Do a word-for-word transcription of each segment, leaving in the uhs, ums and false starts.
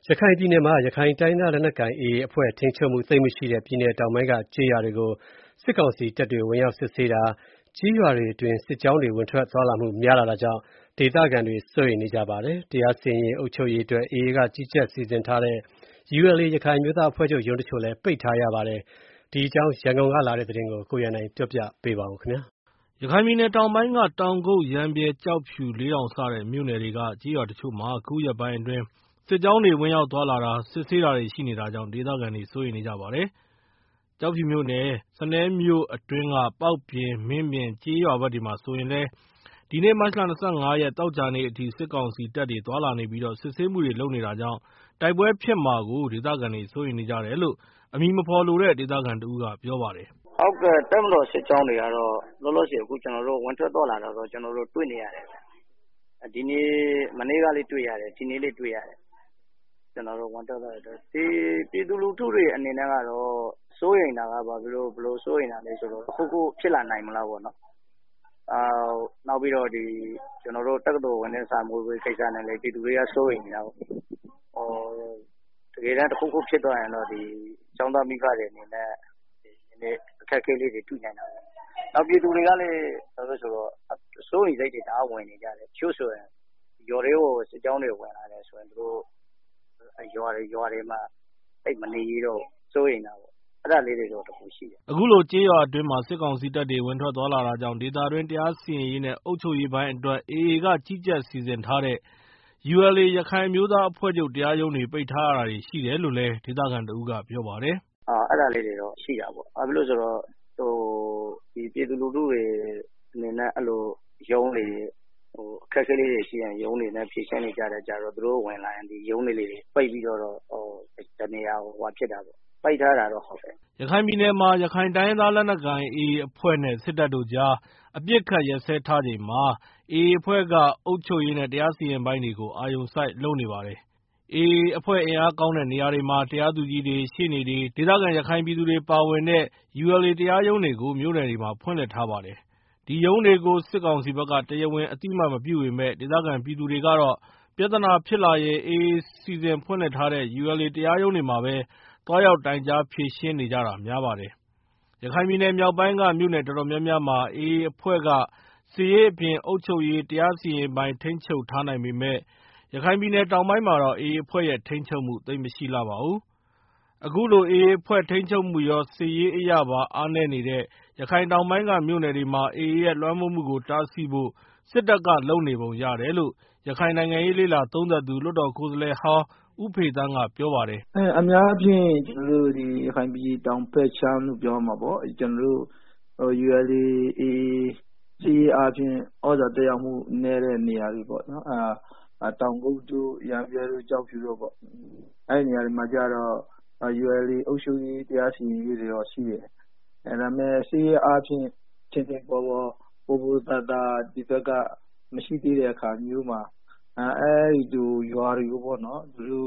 ရခိုင်ပြည်နယ်မှာရခိုင်တိုင်းသားလက်နက်ကိုင် အေအေ အဖွဲ့ထိန်းချုပ်မှုသိပ်မရှိတဲ့ပြည်နယ်တောင်ပိုင်းကကျေးရွာတွေကိုစစ်ကောင်စီတပ်တွေဝင်ရောက်စစ်ဆေးတာ၊ ကျေးရွာတွေအတွင်းစစ်ကြောင်းတွေဝင်ထွက်သွားလာမှုများလာတာကြောင့်ဒေသခံတွေစိုးရိမ်နေကြပါတယ်။ တရားစီရင်ရေးအုပ်ချုပ်ရေးအတွက် အေအေ ကကြီးကြပ်စီစဉ်ထားတဲ့ ယူအယ်လ်အေ ရခိုင်အမျိုးသားအဖွဲ့ချုပ်ရုံးတချို့လည်းပိတ်ထားရပါတယ်။ ဒီအကြောင်းရန်ကုန်ကလာတဲ့သတင်းကို ကိုရန်နိုင်ကပြောပြပေးပါမယ်။ ရခိုင်ပြည်နယ်တောင်ပိုင်းက တောင်ကုတ်၊ ရမ်းဗြဲ၊ ကျောက်ဖြူ၊ လေးတောင်စတဲ့မြို့နယ်တွေက ကျေးရွာတချို့မှာ အခုရက်ပိုင်းအတွင်း စစ်ကြောင်းတွေဝင်ရောက်သွားလာတာ၊ စစ်ဆေးတာတွေရှိနေတာကြောင့် ဒေသခံတွေစိုးရိမ်နေကြပါတယ်။ ကျောက်ဖြူမြို့နယ် စနဲမြို့အတွင်းက ပေါက်ပြင်၊ မင်းပြင်ကျေးရွာဘက်တွေမှာဆိုရင်လည်း ဒီနေ့ မတ်လ ၂၅ ရက် သောကြာနေ့အထိ စစ်ကောင်စီတပ်တွေသွားလာနေပြီး စစ်ဆေးမှုတွေလုပ်နေတာကြောင့် တိုက်ပွဲဖြစ်မှာကို ဒေသခံတွေစိုးရိမ်နေကြတယ်လို့ အမည်မဖော်လိုတဲ့ ဒေသခံတဦးကပြောပါတယ်။ “ဟုတ်ကဲ့ တပ်မတော်စစ်ကြောင်းတွေကတော့ လောလောဆယ်အခုကျနော်တို့ ဝင်ထွက်သွားလာတာတော့ ကျနော်တို့တွေ့နေရတယ်ဗျာ။ မနေ့ကလည်းတွေ့ရတယ် ဒီနေ့လည်းတွေ့ရတယ်။ ကျနော်တို့ဝင်ထွက်သွားတယ်။ ပြည်သူလူထုတွေအနေနဲ့ကတော့ စိုးရိမ်တာက ဘယ်လိုစိုးရိမ်တာလဲဆိုတော့ တခုခုဖြစ်လာနိုင်မလားပေါ့နော်။ နောက်ပြီးတော့ ကျနော်တို့ တက္ကသိုလ်ဝင်တန်းစာမေးပွဲကိစ္စနဲ့လည်း ပြည်သူတွေကစိုးရိမ်နေတာပေါ့။ တကယ်တမ်းတခုခုဖြစ်သွားရင်တော့ ကျောင်းသားမိဘတွေအနေနဲ့ အခက်အခဲလေးတွေတွေ့နိုင်တာပေါ့။ နောက်ပြည်သူတွေကလည်း စိုးရိမ်စိတ်တွေတအားဝင်နေကြတယ်။ တချို့ဆိုရင် ရွာထဲကိုစစ်ကြောင်းတွေဝင်လာတယ်ဆိုရင် သူတို့ရွာတွေမှာသိပ်မနေရဲတော့ဘူး စိုးရိမ်တာပေါ့။ အဲဒါလေးတွေတော့တခုရှိတယ်။ ” အခုလိုကျေးရွာအတွင်းမှာ စစ်ကောင်စီတပ်တွေဝင်ထွက်သွားလာတာကြောင့် ဒေသတွင်းတရားစီရင်ရေးနဲ့ အုပ်ချုပ်ရေးပိုင်းအတွက် အေအေ ကကြီးကြပ်စီစဉ်ထားတဲ့ ယူအယ်လ်အေ ရခိုင်အမျိုးသားအဖွဲ့ချုပ်တရားရုံးတွေပိတ်ထားရတာတွေရှိတယ်လို့လည်း ဒေသခံတဦးကပြောပါတယ်။ “အဲဒါလေးတွေတော့ရှိတာပေါ့။ ဘာဖြစ်လို့လဲဆိုတော့ ပြည်သူလူထုတွေအနေနဲ့ အဲလိုရုံးတွေ အခက်အခဲလေးတွေရှိရင် ရုံးတွေနဲ့ဖြေရှင်းနေကြတဲ့ကြားတော့ သူတို့ဝင်လာရင် ရုံးတွေပိတ်ပြီးတော့ တနေရာကိုဖြစ်တာပေါ့။ ပိတ်ထားတာတော့ဟုတ်တယ်။ ” ရခိုင်ပြည်နယ်မှာ ရခိုင်တိုင်းရင်းသားလက်နက်ကိုင် အေအေ အဖွဲ့နဲ့ စစ်တပ်တို့ကြား အပစ်အခတ်ရပ်စဲထားချိန်မှာ အေအေ အဖွဲ့က အုပ်ချုပ်ရေးနဲ့ တရားစီရင်ပိုင်းတွေကို အာရုံစိုက်လုပ်နေပါတယ်။ အေအေ အဖွဲ့အင်အားကောင်းတဲ့နေရာတွေမှာ တရားသူကြီးတွေ၊ ရှေ့နေတွေ၊ ဒေသခံရခိုင်ပြည်သူတွေပါဝင်တဲ့ ယူအယ်လ်အေ တရားရုံးတွေကို မြို့နယ်တွေမှာဖွင့်လှစ်ထားပါတယ်။ ဒီရုံးတွေကို စစ်ကောင်စီဘက်က တရားဝင်အသိအမှတ်မပြုပေမယ့် ဒေသခံပြည်သူတွေကတော့ ပြဿနာဖြစ်လာရင် အေအေ စီစဉ်ဖွင့်လှစ်ထားတဲ့ ယူအယ်လ်အေ တရားရုံးတွေမှာပဲ သွားရောက်တိုင်ကြားဖြေရှင်းနေကြတာများပါတယ်။ ရခိုင်ပြည်နယ်မြောက်ပိုင်းက မြို့နယ်တော်တော်များများမှာ အေအေ အဖွဲ့က စစ်ရေးအပြင် အုပ်ချုပ်ရေး၊ တရားစီရင်ပိုင်းထိန်းချုပ်ထားနိုင်ပေမယ့် ရခိုင်ပြည်နယ်တောင်ပိုင်းမှာတော့ အေအေ အဖွဲ့ရဲ့ထိန်းချုပ်မှုသိပ်မရှိလှပါဘူး။ အခုလို အေအေ အဖွဲ့ထိန်းချုပ်မှုရော စစ်ရေးအရပါအားနည်းနေတဲ့ ရခိုင်တောင်ပိုင်းက မြို့နယ်တွေမှာ အေအေ ရဲ့ လွှမ်းမိုးမှုကိုတားဆီးဖို့ စစ်တပ်ကလုပ်နေပုံရတယ်လို့ ရခိုင်နိုင်ငံရေးလေ့လာသုံးသပ်သူ လွှတ်တော်ကိုယ်စားလှယ်ဟောင်း ဦးဖေသန်းကပြောပါတယ်။ “အများအားဖြင့် ကျနော်တို့ ရခိုင်ပြည်တောင်ဘက်ခြမ်းလို့ပြောရမှာပေါ့ ကျနော်တို့ ယူအယ်လ်အေ စစ်ရေးအားဖြင့် သြဇာသက်ရောက်မှုနည်းတဲ့နေရာတွေပေါ့နော်။ တောင်ကုတ်တို့ ရမ်းဗြဲတို့ ကျောက်ဖြူတို့ပေါ့။ အဲဒီနေရာတွေမှာကျတော့ ယူအယ်လ်အေ အုပ်ချုပ်ရေး တရားစီရင်ရေးတွေတော့ရှိတယ်။ ဒါပေမယ့် စစ်ရေးအားဖြင့် ထင်ထင်ပေါ်ပေါ် ပိုပိုသာသာ ဒီဘက်က မရှိသေးတဲ့အခါမျိုးမှာ အဲဒီလိုရွာတွေကိုပေါ့နော်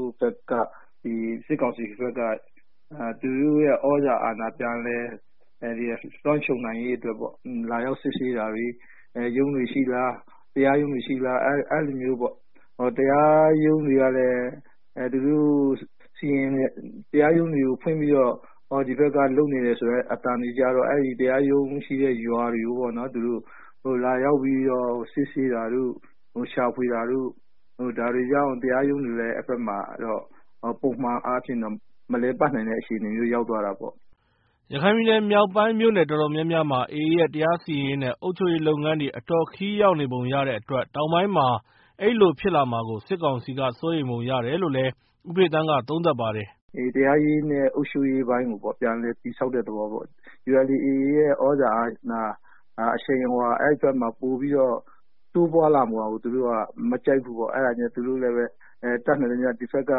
စစ်ကောင်စီဘက်က သူတို့ရဲ့ သြဇာအာဏာပြန်လည်လွှမ်းခြုံနိုင်ရေးအတွက်ပေါ့ လာရောက်စစ်ဆေးတာတွေ ရုံးတွေရှိလား တရားရုံးတွေရှိလား အဲလိုမျိုးပေါ့။ တရားရုံးတွေကလည်း တရားရုံးတွေကိုဖွင့်ပြီးတော့ ဒီဘက်ကလုပ်နေတယ်ဆိုတဲ့ အသံတွေကြားတော့ အဲဒီတရားရုံးရှိတဲ့ရွာတွေကို လာရောက်ပြီးတော့ စစ်ဆေးတာတို့ ရှာဖွေတာတို့ ဒါတွေကြောင့် တရားရုံးတွေလည်း အဲဒီဘက်မှာ ပုံမှန်အားဖြင့်တော့ မလည်ပတ်နိုင်တဲ့အခြေအနေမျိုးရောက်သွားတာပေါ့။ ” ရခိုင်ပြည်နယ်မြောက်ပိုင်းမြို့နယ်တော်တော်များများမှာ အေအေ ရဲ့ တရားစီရင်ရေးနဲ့ အုပ်ချုပ်ရေးလုပ်ငန်းတွေ အတော်ခရီးရောက်နေပုံရတဲ့အတွက် တောင်ပိုင်းမှာ အဲဒီလိုဖြစ်လာမှာကို စစ်ကောင်စီက စိုးရိမ်ပုံရတယ်လို့လည်း ဦးဖေသန်းကသုံးသပ်ပါတယ်။ “တရားရေးနဲ့ အုပ်ချုပ်ရေးပိုင်းကို ပြန်လည်တည်ဆောက်တဲ့သဘောပေါ့။ ယူအယ်လ်အေ ရဲ့ သြဇာအာဏာ အရှိန်အဝါ အဲဒီဘက်မှာပိုပြီးတော့ တိုးပွားလာမှာကို သူတို့က မကြိုက်ဘူးပေါ့။ အဲဒါကြောင့် သူတို့လည်း တတ်နိုင်သမျှ ဒီဘက်က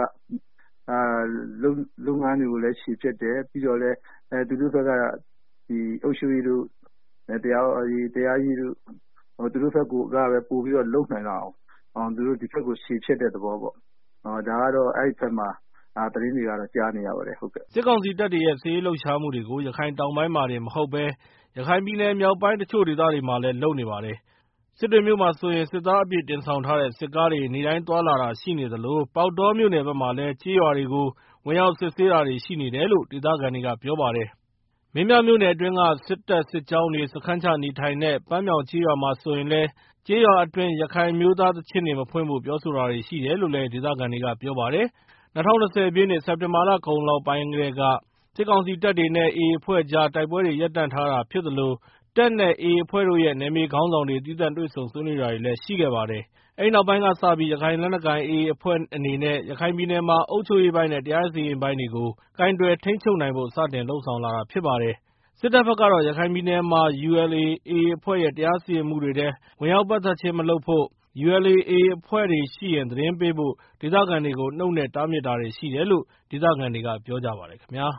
လုပ်ငန်းတွေကိုလည်း ခြေဖျက်တယ်။ ပြီးတော့လည်း သူတို့ဘက်က အုပ်ချုပ်ရေးတို့ တရားရေးတို့ သူတို့ဘက်ကပဲ ပိုပြီးတော့ လုပ်နိုင်လောက်အောင် သူတို့ ဒီဘက်ကို ခြေဖျက်တဲ့သဘောပေါ့။ ဒါကတော့ အဲဒီဘက်မှာ သတင်းတွေကတော့ ကြားနေရပါတယ်။” စစ်ကောင်စီတပ်တွေရဲ့ စစ်ရေးလှုပ်ရှားမှုတွေကို ရခိုင်တောင်ပိုင်းမှာတင်မဟုတ်ဘဲ ရခိုင်ပြည်နယ်မြောက်ပိုင်း တချို့ဒေသတွေမှာလည်း လုပ်နေပါတယ်။စစ်တွေမြို့မှာဆိုရင်စစ်သားအပြည့်တင်ဆောင်ထားတဲ့စစ်ကားတွေနေ့တိုင်းသွားလာတာရှိနေသလိုပေါက်တောမြို့နယ်ဘက်မှာလည်းကျေးရွာတွေကိုဝင်ရောက်စစ်ဆေးတာတွေရှိနေတယ်လို့ဒေသခံတွေကပြောပါတယ်။မင်းပြားမြို့နယ်အတွင်းကစစ်တပ်စစ်ကြောင်းတွေစခန်းချနေထိုင်တဲ့ပန်းမြောင်ကျေးရွာမှာဆိုရင်လည်းကျေးရွာအတွင်းရခိုင်မျိုးသားသချင်းတွေမဖွင့်ဖို့ပြောဆိုတာတွေရှိတယ်လို့လည်းဒေသခံတွေကပြောပါတယ်။၂၀၂၀ ပြည့်နှစ်စက်တင်ဘာလကုန်လောက်ပိုင်းကတည်းကစစ်ကောင်စီတပ်တွေနဲ့ အေအေ အဖွဲ့ကြားတိုက်ပွဲတွေရပ်တန့်ထားတာဖြစ်သလိုတပ်နဲ့ အေအေ အဖွဲ့တို့ရဲ့နယ်မြေခေါင်းဆောင်တွေသီးသန့်တွေ့ဆုံဆွေးနွေးတာတွေလည်းရှိခဲ့ပါတယ်။အဲဒီနောက်ပိုင်းကစပြီးရခိုင်လက်နက်ကိုင် အေအေ အဖွဲ့အနေနဲ့ရခိုင်ပြည်နယ်မှာအုပ်ချုပ်ရေးပိုင်းနဲ့တရားစီရင်ပိုင်းတွေကိုကိုင်တွယ်ထိန်းချုပ်နိုင်ဖို့စတင်လုပ်ဆောင်လာတာဖြစ်ပါတယ်။စစ်တပ်ဘက်ကတော့ရခိုင်ပြည်နယ်မှာ ယူအယ်လ်အေ အေအေ အဖွဲ့ရဲ့တရားစီရင်မှုတွေထဲဝင်ရောက်ပတ်သက်ခြင်းမလုပ်ဖို့ ယူအယ်လ်အေ အေအေ အဖွဲ့တွေရှိရင်သတင်းပေးဖို့ဒေသခံတွေကိုနှုတ်နဲ့တားမြစ်တာတွေရှိတယ်လို့ဒေသခံတွေကပြောကြပါတယ်ခင်ဗျာ